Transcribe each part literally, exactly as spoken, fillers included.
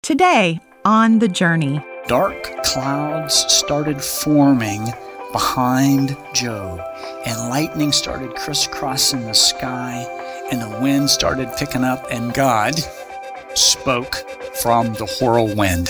Today on The Journey. Dark clouds started forming behind Job, and lightning started crisscrossing the sky, and the wind started picking up, and God spoke from the whirlwind.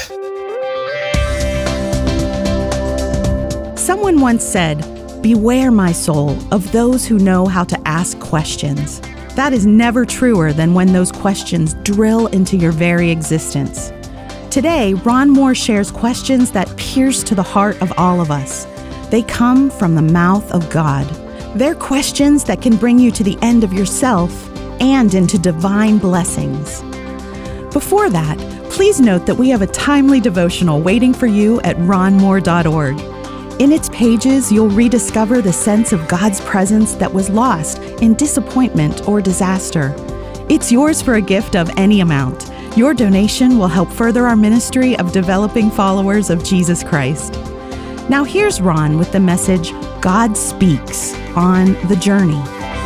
Someone once said, "Beware, my soul, of those who know how to ask questions." That is never truer than when those questions drill into your very existence. Today, Ron Moore shares questions that pierce to the heart of all of us. They come from the mouth of God. They're questions that can bring you to the end of yourself and into divine blessings. Before that, please note that we have a timely devotional waiting for you at ron moore dot org. In its pages, you'll rediscover the sense of God's presence that was lost in disappointment or disaster. It's yours for a gift of any amount. Your donation will help further our ministry of developing followers of Jesus Christ. Now here's Ron with the message, God Speaks, on The Journey.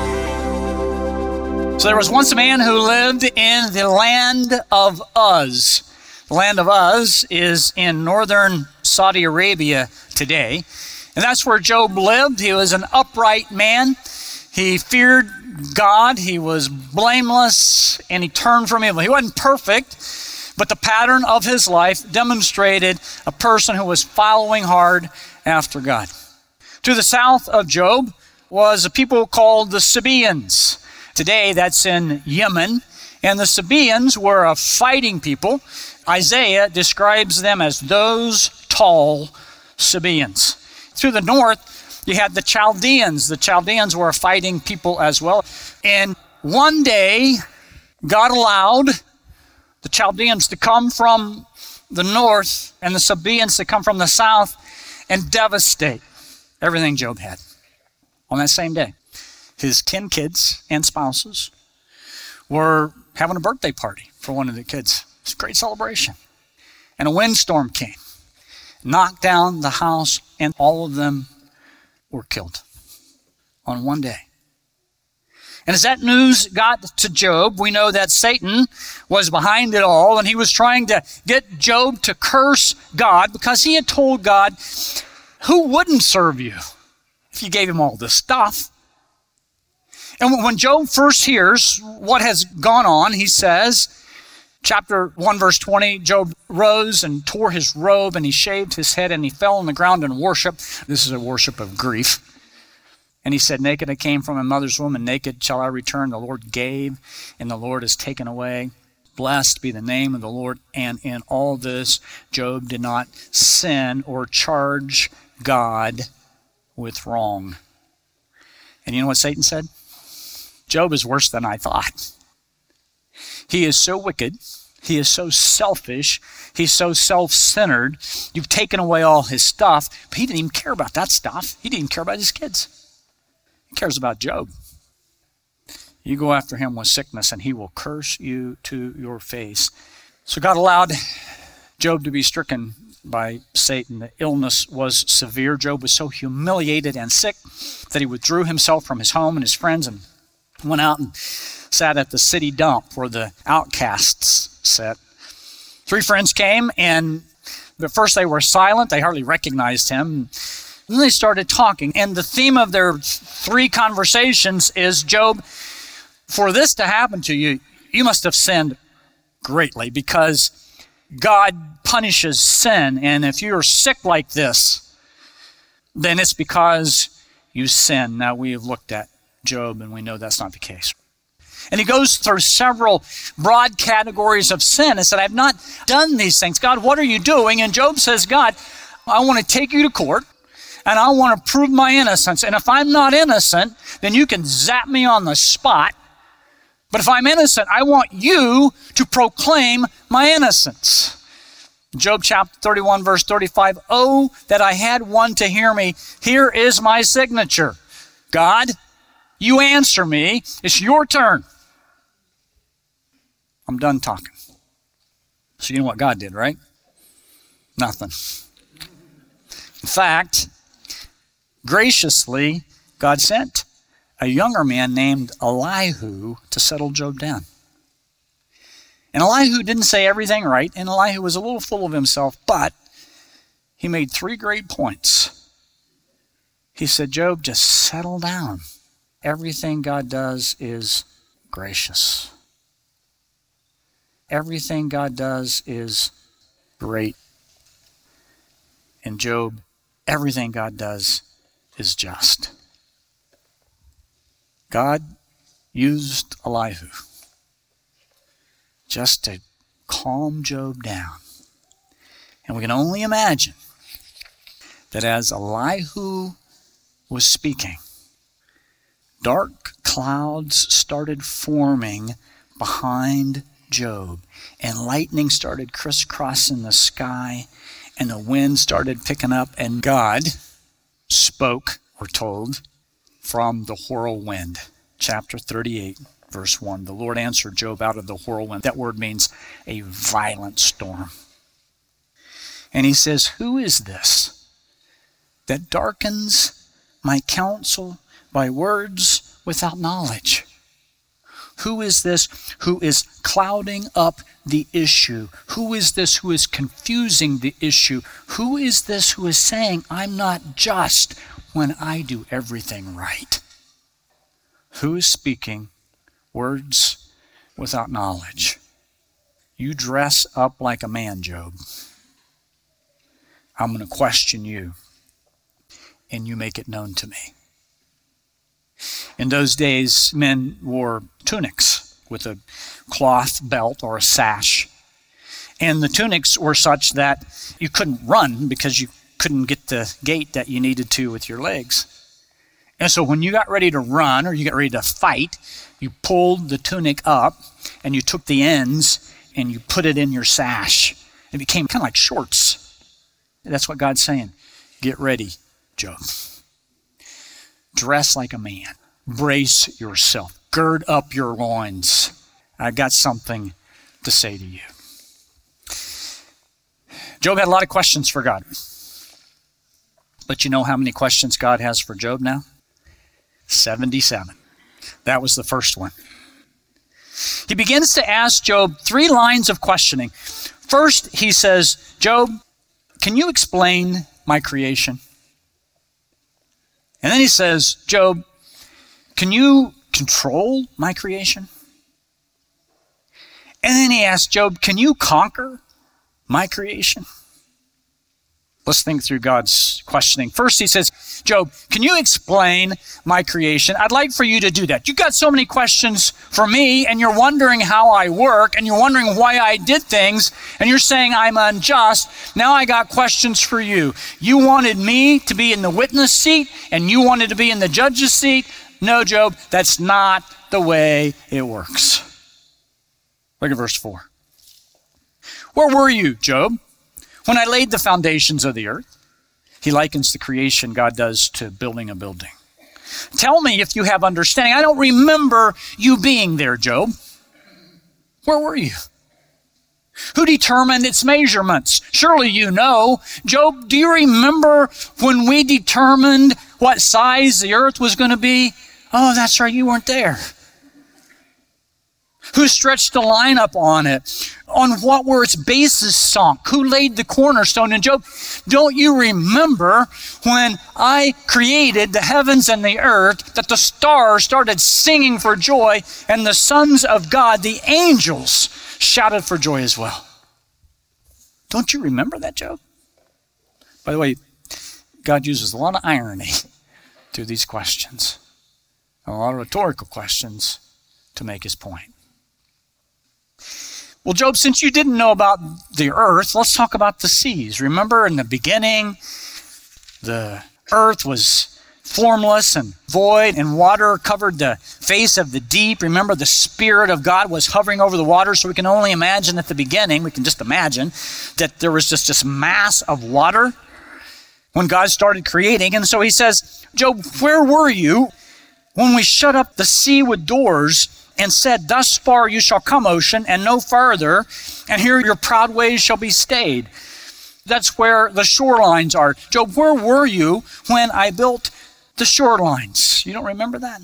So there was once a man who lived in the land of Uz. The land of Uz is in northern Saudi Arabia today. And that's where Job lived. He was an upright man. He feared God. He was blameless, and he turned from evil. He wasn't perfect, but the pattern of his life demonstrated a person who was following hard after God. To the south of Job was a people called the Sabaeans. Today, that's in Yemen. And the Sabaeans were a fighting people. Isaiah describes them as those tall Sabaeans. To the north, you had the Chaldeans. The Chaldeans were a fighting people as well. And one day, God allowed the Chaldeans to come from the north and the Sabaeans to come from the south and devastate everything Job had on that same day. His ten kids and spouses were having a birthday party for one of the kids. It was a great celebration. And a windstorm came, knocked down the house, and all of them were killed on one day. And as that news got to Job, we know that Satan was behind it all, and he was trying to get Job to curse God because he had told God, who wouldn't serve you if you gave him all this stuff? And when Job first hears what has gone on, he says, chapter one, verse twenty, Job rose and tore his robe, and he shaved his head, and he fell on the ground in worship. This is a worship of grief. And he said, naked I came from my mother's womb, and naked shall I return. The Lord gave, and the Lord has taken away. Blessed be the name of the Lord. And in all this, Job did not sin or charge God with wrong. And you know what Satan said? Job is worse than I thought. He is so wicked. He is so selfish. He's so self-centered. You've taken away all his stuff, but he didn't even care about that stuff. He didn't even care about his kids. He cares about Job. You go after him with sickness, and he will curse you to your face. So God allowed Job to be stricken by Satan. The illness was severe. Job was so humiliated and sick that he withdrew himself from his home and his friends and went out and sat at the city dump where the outcasts sat. Three friends came, and at first they were silent. They hardly recognized him. Then they started talking, and the theme of their three conversations is, Job, for this to happen to you, you must have sinned greatly, because God punishes sin, and if you're sick like this, then it's because you sin. Now, we have looked at Job, and we know that's not the case. And he goes through several broad categories of sin and said, I've not done these things. God, what are you doing? And Job says, God, I want to take you to court, and I want to prove my innocence. And if I'm not innocent, then you can zap me on the spot. But if I'm innocent, I want you to proclaim my innocence. Job chapter thirty-one, verse thirty-five, oh, that I had one to hear me. Here is my signature. God, you answer me. It's your turn. I'm done talking. So you know what God did, right? Nothing. In fact, graciously, God sent a younger man named Elihu to settle Job down. And Elihu didn't say everything right, and Elihu was a little full of himself, but he made three great points. He said, Job, just settle down. Everything God does is gracious. Everything God does is great. And Job, everything God does is just. God used Elihu just to calm Job down. And we can only imagine that as Elihu was speaking, dark clouds started forming behind Job, and lightning started crisscrossing the sky, and the wind started picking up, and God spoke, we're told, from the whirlwind. Chapter thirty-eight, verse one. The Lord answered Job out of the whirlwind. That word means a violent storm. And he says, who is this that darkens my counsel by words without knowledge? Who is this who is clouding up the issue? Who is this who is confusing the issue? Who is this who is saying, I'm not just when I do everything right? Who is speaking words without knowledge? You dress up like a man, Job. I'm going to question you, and you make it known to me. In those days, men wore tunics with a cloth belt or a sash. And the tunics were such that you couldn't run because you couldn't get the gait that you needed to with your legs. And so when you got ready to run or you got ready to fight, you pulled the tunic up and you took the ends and you put it in your sash. It became kind of like shorts. That's what God's saying. Get ready, Job. Dress like a man. Brace yourself. Gird up your loins. I got something to say to you. Job had a lot of questions for God. But you know how many questions God has for Job now? seventy-seven. That was the first one. He begins to ask Job three lines of questioning. First, he says, Job, can you explain my creation? And then he says, Job, can you control my creation? And then he asks Job, can you conquer my creation? Let's think through God's questioning. First, he says, Job, can you explain my creation? I'd like for you to do that. You've got so many questions for me, and you're wondering how I work, and you're wondering why I did things, and you're saying I'm unjust. Now I got questions for you. You wanted me to be in the witness seat, and you wanted to be in the judge's seat. No, Job, that's not the way it works. Look at verse four. Where were you, Job, when I laid the foundations of the earth? He likens the creation God does to building a building. Tell me if you have understanding. I don't remember you being there, Job. Where were you? Who determined its measurements? Surely you know. Job, do you remember when we determined what size the earth was going to be? Oh, that's right, you weren't there. Who stretched the line up on it? On what were its bases sunk? Who laid the cornerstone? And Job, don't you remember when I created the heavens and the earth, that the stars started singing for joy, and the sons of God, the angels, shouted for joy as well? Don't you remember that, Job? By the way, God uses a lot of irony through these questions, a lot of rhetorical questions to make his point. Well, Job, since you didn't know about the earth, let's talk about the seas. Remember in the beginning, the earth was formless and void, and water covered the face of the deep. Remember, the Spirit of God was hovering over the water, so we can only imagine at the beginning, we can just imagine, that there was just this mass of water when God started creating. And so he says, Job, where were you when we shut up the sea with doors and said, thus far you shall come, ocean, and no farther, and here your proud ways shall be stayed? That's where the shorelines are. Job, where were you when I built the shorelines? You don't remember that?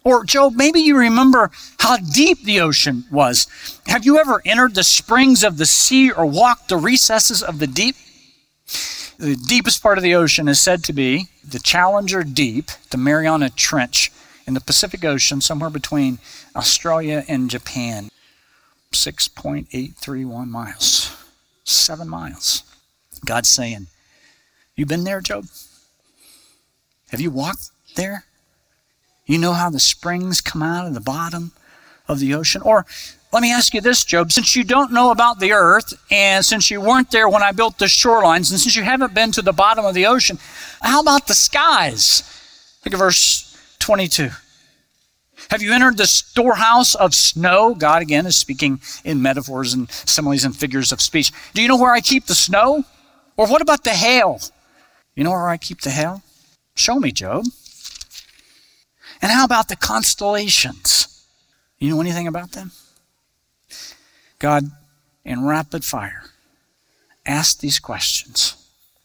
Or Job, maybe you remember how deep the ocean was. Have you ever entered the springs of the sea or walked the recesses of the deep? The deepest part of the ocean is said to be the Challenger Deep, the Mariana Trench in the Pacific Ocean, somewhere between Australia and Japan. six point eight three one miles. Seven miles. God's saying, you been there, Job? Have you walked there? You know how the springs come out of the bottom of the ocean? Or let me ask you this, Job. Since you don't know about the earth, and since you weren't there when I built the shorelines, and since you haven't been to the bottom of the ocean, how about the skies? Look at verse twenty-two. Have you entered the storehouse of snow? God again is speaking in metaphors and similes and figures of speech. Do you know where I keep the snow? Or what about the hail? You know where I keep the hail? Show me, Job. And how about the constellations? You know anything about them? God, in rapid fire, asked these questions.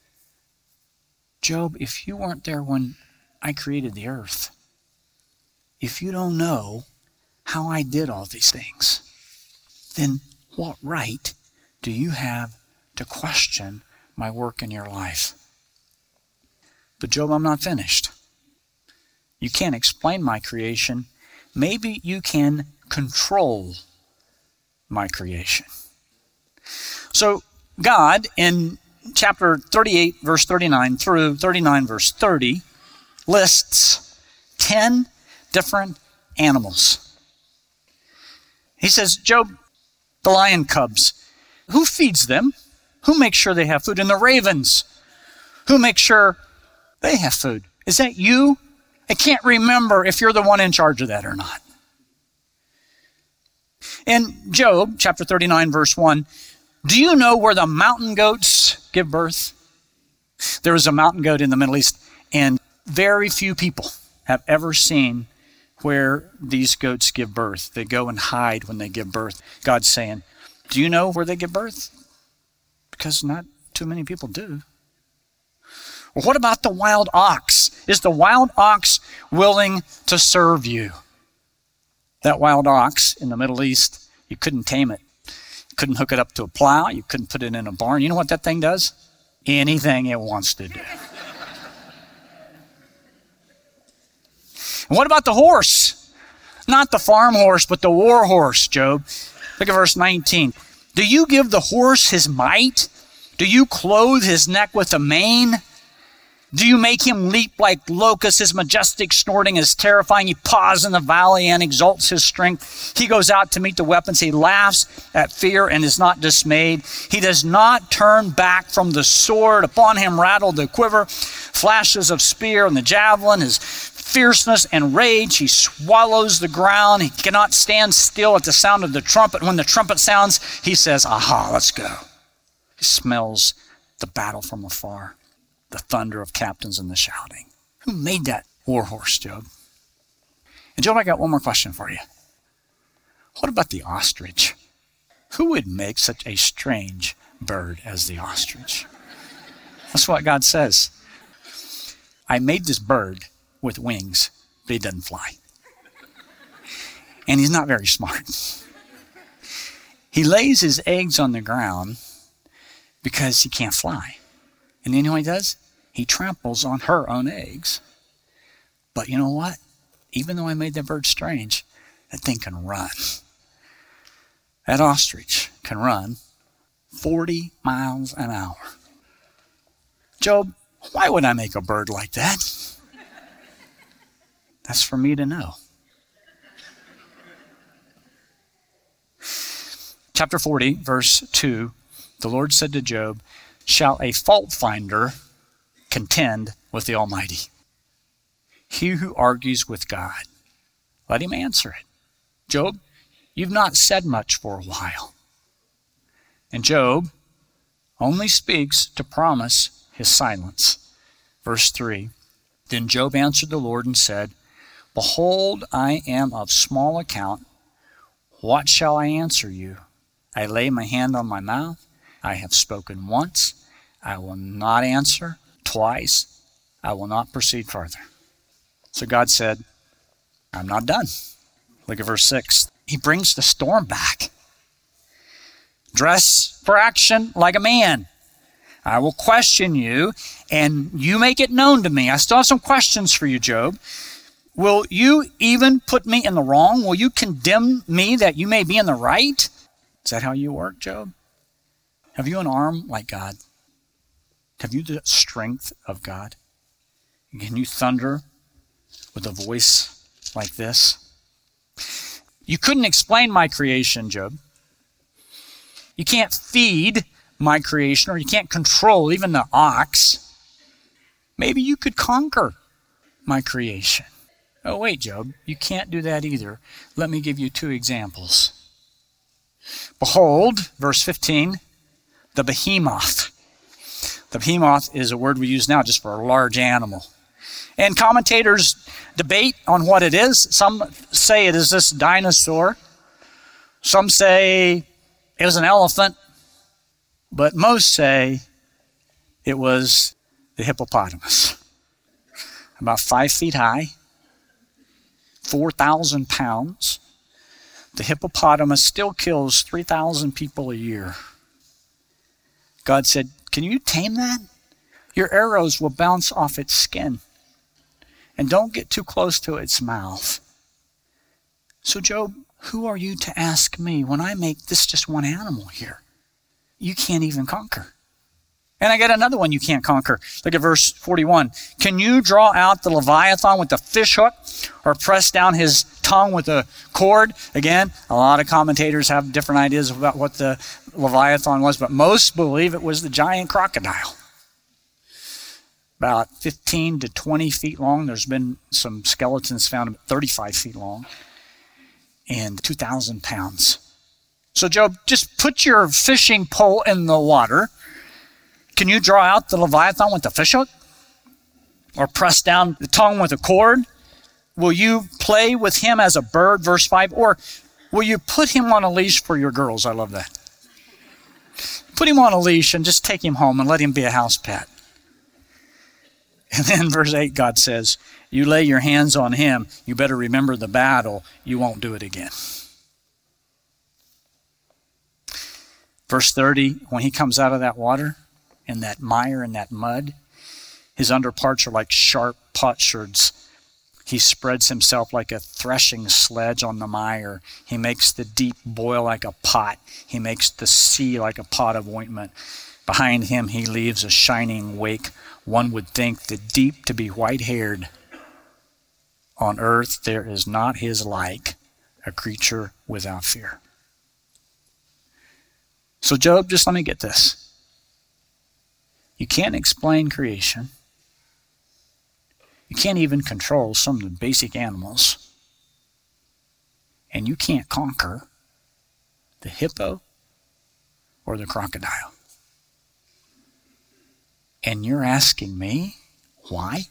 Job, if you weren't there when I created the earth, if you don't know how I did all these things, then what right do you have to question my work in your life? But Job, I'm not finished. You can't explain my creation. Maybe you can control my creation. So God, in chapter thirty-eight, verse thirty-nine through thirty-nine, verse thirty, lists ten different animals. He says, Job, the lion cubs, who feeds them? Who makes sure they have food? And the ravens, who makes sure they have food? Is that you? I can't remember if you're the one in charge of that or not. In Job, chapter thirty-nine, verse one, do you know where the mountain goats give birth? There was a mountain goat in the Middle East, and very few people have ever seen where these goats give birth. They go and hide when they give birth. God's saying, do you know where they give birth? Because not too many people do. Well, what about the wild ox? Is the wild ox willing to serve you? That wild ox in the Middle East, you couldn't tame it. You couldn't hook it up to a plow. You couldn't put it in a barn. You know what that thing does? Anything it wants to do. And what about the horse? Not the farm horse, but the war horse, Job. Look at verse nineteen. Do you give the horse his might? Do you clothe his neck with a mane? Do you make him leap like locusts? His majestic snorting is terrifying. He paws in the valley and exalts his strength. He goes out to meet the weapons. He laughs at fear and is not dismayed. He does not turn back from the sword. Upon him rattle the quiver, flashes of spear and the javelin. His fierceness and rage. He swallows the ground. He cannot stand still at the sound of the trumpet. When the trumpet sounds, he says, aha, let's go. He smells the battle from afar. The thunder of captains and the shouting. Who made that war horse, Job? And Job, I got one more question for you. What about the ostrich? Who would make such a strange bird as the ostrich? That's what God says. I made this bird with wings, but he doesn't fly. And he's not very smart. He lays his eggs on the ground because he can't fly. And then you know what he does? He tramples on her own eggs. But you know what? Even though I made that bird strange, that thing can run. That ostrich can run forty miles an hour. Job, why would I make a bird like that? That's for me to know. Chapter forty, verse two, the Lord said to Job, shall a fault finder contend with the Almighty? He who argues with God, let him answer it. Job, you've not said much for a while. And Job only speaks to promise his silence. Verse three, then Job answered the Lord and said, behold, I am of small account. What shall I answer you? I lay my hand on my mouth. I have spoken once. I will not answer. Twice. I will not proceed further. So God said, I'm not done. Look at verse six. He brings the storm back. Dress for action like a man. I will question you, and you make it known to me. I still have some questions for you, Job. Will you even put me in the wrong? Will you condemn me that you may be in the right? Is that how you work, Job? Have you an arm like God? Have you the strength of God? Can you thunder with a voice like this? You couldn't explain my creation, Job. You can't feed my creation, or you can't control even the ox. Maybe you could conquer my creation. Oh, wait, Job, you can't do that either. Let me give you two examples. Behold, verse fifteen, the behemoth. The behemoth is a word we use now just for a large animal. And commentators debate on what it is. Some say it is this dinosaur. Some say it was an elephant. But most say it was the hippopotamus. About five feet high, four thousand pounds. The hippopotamus still kills three thousand people a year. God said, can you tame that? Your arrows will bounce off its skin. And don't get too close to its mouth. So Job, who are you to ask me when I make this just one animal here? You can't even conquer. And I got another one you can't conquer. Look at verse forty-one. Can you draw out the Leviathan with a fish hook, or press down his tongue with a cord? Again, a lot of commentators have different ideas about what the Leviathan was, but most believe it was the giant crocodile. About fifteen to twenty feet long. There's been some skeletons found about thirty-five feet long and two thousand pounds. So Job, just put your fishing pole in the water. Can you draw out the Leviathan with the fish hook? Or press down the tongue with a cord? Will you play with him as a bird, verse five? Or will you put him on a leash for your girls? I love that. Put him on a leash and just take him home and let him be a house pet. And then verse eight, God says, you lay your hands on him, you better remember the battle, you won't do it again. Verse thirty, when he comes out of that water, in that mire, in that mud, his underparts are like sharp potsherds. He spreads himself like a threshing sledge on the mire. He makes the deep boil like a pot. He makes the sea like a pot of ointment. Behind him he leaves a shining wake. One would think the deep to be white-haired. On earth there is not his like, a creature without fear. So Job, just let me get this. You can't explain creation. You can't even control some of the basic animals. And you can't conquer the hippo or the crocodile. And you're asking me why?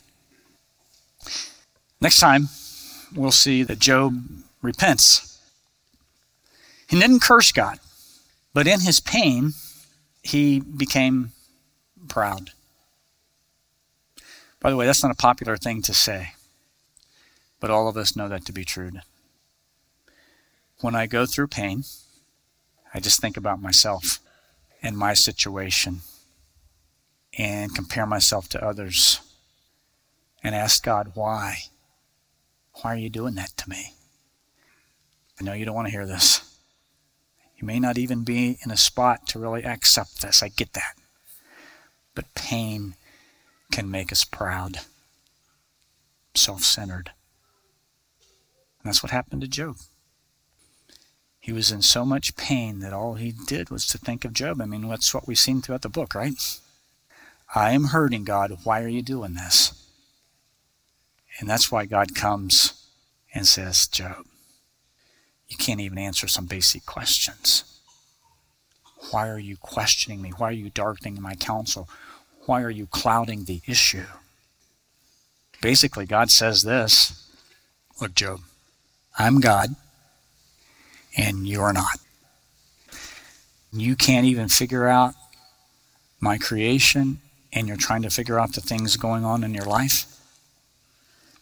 Next time, we'll see that Job repents. He didn't curse God. But in his pain, he became proud. By the way, that's not a popular thing to say, but all of us know that to be true. When I go through pain, I just think about myself and my situation and compare myself to others and ask God, why? Why are you doing that to me? I know you don't want to hear this. You may not even be in a spot to really accept this. I get that. But pain can make us proud, self-centered. And that's what happened to Job. He was in so much pain that all he did was to think of Job. I mean, that's what we've seen throughout the book, right? I am hurting, God. Why are you doing this? And that's why God comes and says, Job, you can't even answer some basic questions. Why are you questioning me? Why are you darkening my counsel? Why are you clouding the issue? Basically, God says this. Look, Job, I'm God, and you're not. You can't even figure out my creation, and you're trying to figure out the things going on in your life.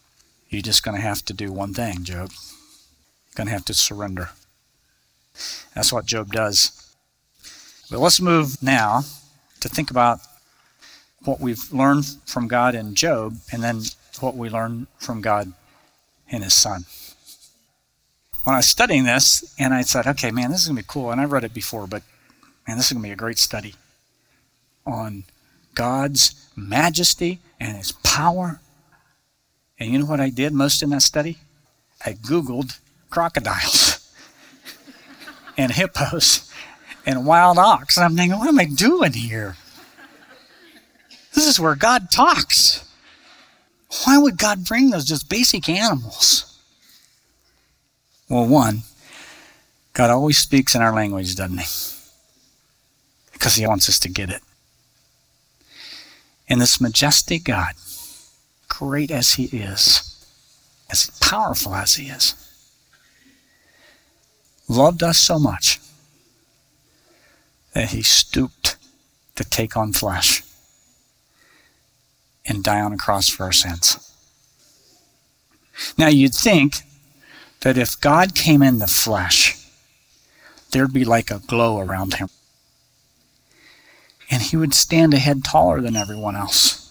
You're just going to have to do one thing, Job. You're going to have to surrender. That's what Job does. But let's move now to think about what we've learned from God in Job, and then what we learn from God in his son. When I was studying this, and I said, okay, man, this is going to be cool. And I've read it before, but man, this is going to be a great study on God's majesty and his power. And you know what I did most in that study? I Googled crocodiles and hippos and wild ox. And I'm thinking, what am I doing here? This is where God talks. Why would God bring those just basic animals? Well, one, God always speaks in our language, doesn't he? Because he wants us to get it. And this majestic God, great as he is, as powerful as he is, loved us so much that he stooped to take on flesh and die on a cross for our sins. Now you'd think that if God came in the flesh, there'd be like a glow around him. And he would stand a head taller than everyone else.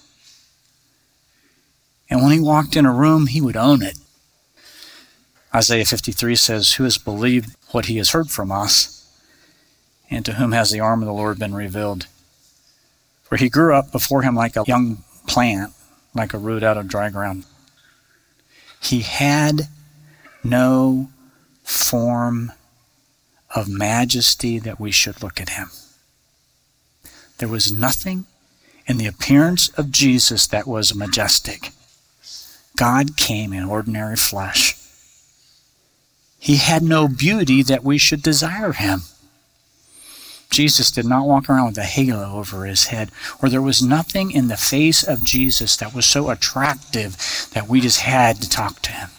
And when he walked in a room, he would own it. Isaiah fifty-three says, "Who has believed what he has heard from us? And to whom has the arm of the Lord been revealed?" For he grew up before him like a young plant, like a root out of dry ground. He had no form of majesty that we should look at him. There was nothing in the appearance of Jesus that was majestic. God came in ordinary flesh. He had no beauty that we should desire him. Jesus did not walk around with a halo over his head, or there was nothing in the face of Jesus that was so attractive that we just had to talk to him.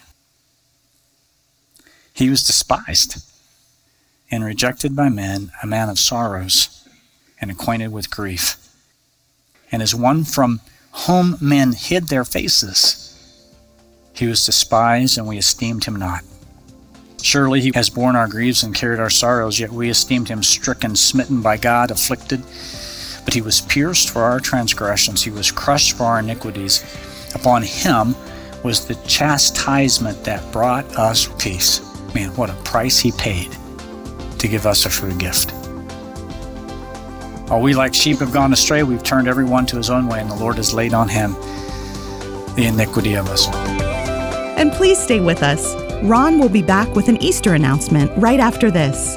He was despised and rejected by men, a man of sorrows and acquainted with grief. And as one from whom men hid their faces, he was despised and we esteemed him not. Surely he has borne our griefs and carried our sorrows, yet we esteemed him stricken, smitten by God, afflicted. But he was pierced for our transgressions, he was crushed for our iniquities. Upon him was the chastisement that brought us peace. Man, what a price he paid to give us a free gift. All we like sheep have gone astray, we've turned everyone to his own way, and the Lord has laid on him the iniquity of us. And please stay with us. Ron will be back with an Easter announcement right after this.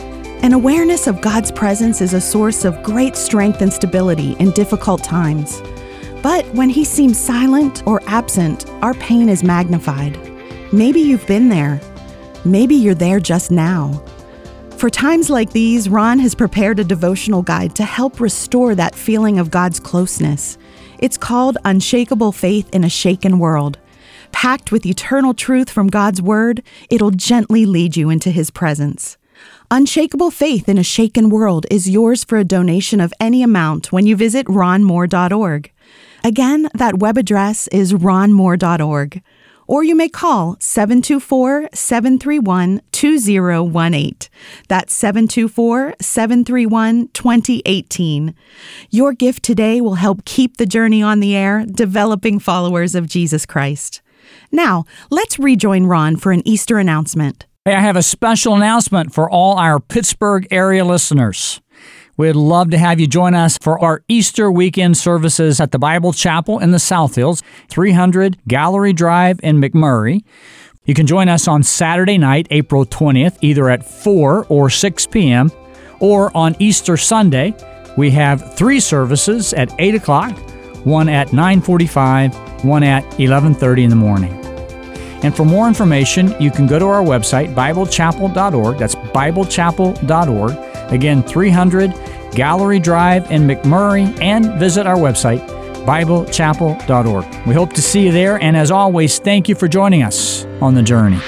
An awareness of God's presence is a source of great strength and stability in difficult times. But when he seems silent or absent, our pain is magnified. Maybe you've been there. Maybe you're there just now. For times like these, Ron has prepared a devotional guide to help restore that feeling of God's closeness. It's called Unshakable Faith in a Shaken World. Packed with eternal truth from God's Word, it'll gently lead you into his presence. Unshakable Faith in a Shaken World is yours for a donation of any amount when you visit ron moore dot org. Again, that web address is ron moore dot org. Or you may call seven two four, seven three one, two zero one eight. That's seven two four, seven three one, two zero one eight. Your gift today will help keep the journey on the air, developing followers of Jesus Christ. Now, let's rejoin Ron for an Easter announcement. Hey, I have a special announcement for all our Pittsburgh area listeners. We'd love to have you join us for our Easter weekend services at the Bible Chapel in the South Hills, three hundred Gallery Drive in McMurray. You can join us on Saturday night, April twentieth, either at four or six p.m., or on Easter Sunday. We have three services at eight o'clock, one at nine forty-five, one at eleven thirty in the morning. And for more information, you can go to our website, bible chapel dot org. That's bible chapel dot org. Again, three hundred Gallery Drive in McMurray, and visit our website, bible chapel dot org. We hope to see you there, and as always, thank you for joining us on the journey.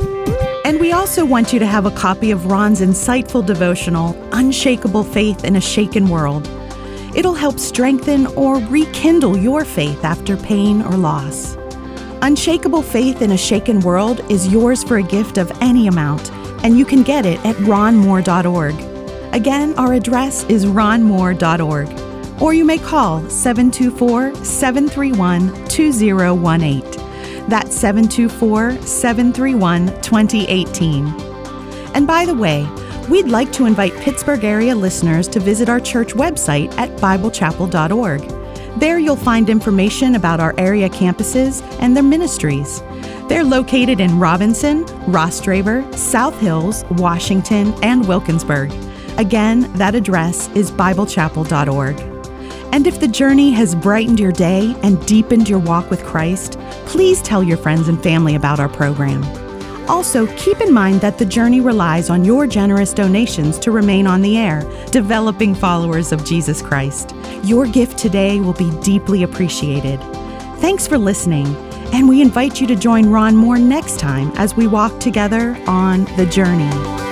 And we also want you to have a copy of Ron's insightful devotional, Unshakable Faith in a Shaken World. It'll help strengthen or rekindle your faith after pain or loss. Unshakable Faith in a Shaken World is yours for a gift of any amount, and you can get it at ron moore dot org. Again, our address is ron moore dot org, or you may call seven two four, seven three one, two zero one eight. That's seven two four, seven three one, two zero one eight. And by the way, we'd like to invite Pittsburgh area listeners to visit our church website at bible chapel dot org. There you'll find information about our area campuses and their ministries. They're located in Robinson, Rostraver, South Hills, Washington, and Wilkinsburg. Again, that address is bible chapel dot org. And if the journey has brightened your day and deepened your walk with Christ, please tell your friends and family about our program. Also, keep in mind that the journey relies on your generous donations to remain on the air, developing followers of Jesus Christ. Your gift today will be deeply appreciated. Thanks for listening, and we invite you to join Ron Moore next time as we walk together on the journey.